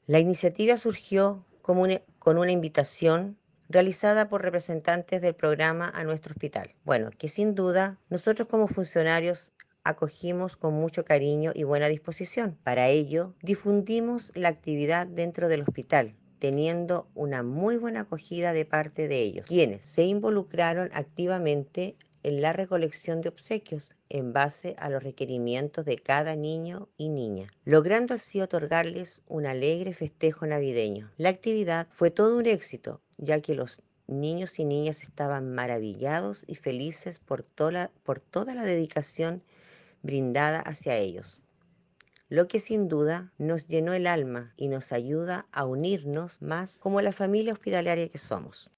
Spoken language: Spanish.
La iniciativa surgió con una invitación realizada por representantes del programa a nuestro hospital. Bueno, que sin duda nosotros como funcionarios acogimos con mucho cariño y buena disposición. Para ello, difundimos la actividad dentro del hospital, teniendo una muy buena acogida de parte de ellos, quienes se involucraron activamente en la recolección de obsequios en base a los requerimientos de cada niño y niña, logrando así otorgarles un alegre festejo navideño. La actividad fue todo un éxito, ya que los niños y niñas estaban maravillados y felices por toda la dedicación brindada hacia ellos, lo que sin duda nos llenó el alma y nos ayuda a unirnos más como la familia hospitalaria que somos.